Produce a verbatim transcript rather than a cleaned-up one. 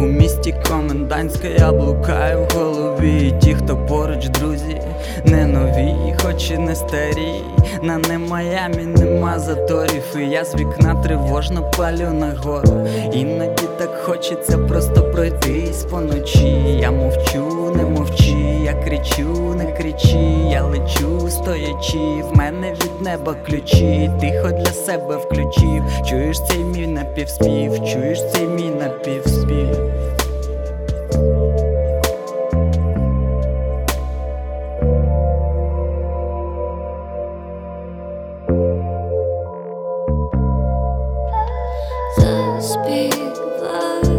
У місті комендантська я блукаю в голові. Ті, хто поруч, друзі, не нові, хоч і не старі. На не Майамі нема заторів, і я з вікна тривожно палю нагору. Іноді так хочеться просто пройтись поночі. Я мовчу, не мовчи, я кричу, не кричи, я лечу стоячи, в мене від неба ключі. Тихо для себе включив, чуєш цей мій напівспів, чуєш цей мій напівспів. Заспівай